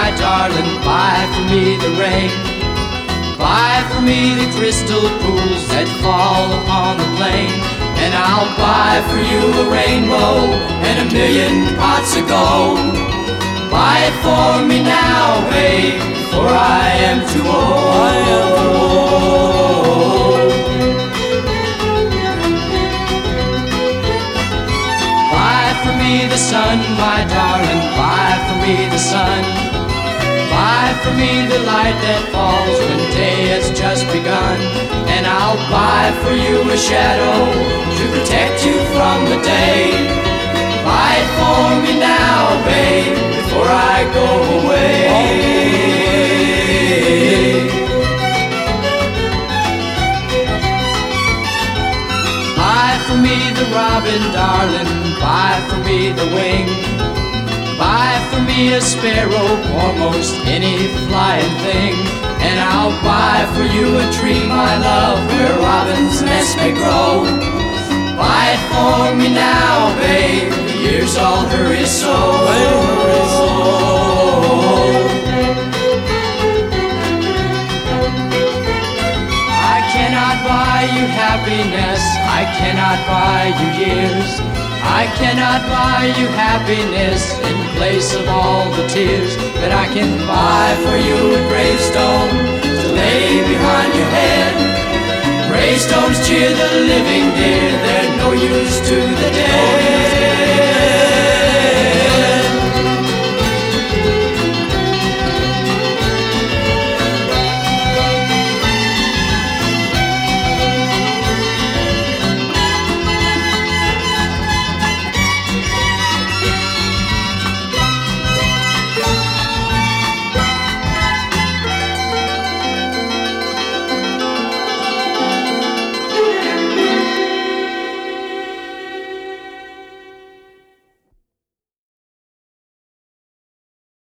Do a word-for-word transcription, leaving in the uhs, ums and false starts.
my darling, buy for me the rain. Buy for me the crystal pools that fall upon the plain. And I'll buy for you a rainbow and a million pots of gold. Buy it for me now, babe, for I am too old. I am too old. Buy for me the sun, my darling, buy for me the sun. Buy for me the light that falls when day has just begun. And I'll buy for you a shadow to protect you from the day. Buy it for me now, babe, before I go away. Buy for me the robin, darling, buy for me the wing. Buy for me a sparrow or most any flying thing. And I'll buy for you a tree, my love, where robin's nests may grow. Buy it for me now, babe, the years all hurry so. I cannot buy you happiness, I cannot buy you years. I cannot buy you happiness in place of all the tears. But I can buy for you a gravestone to lay behind your head. Gravestones cheer the living, dear, they're no use to the dead.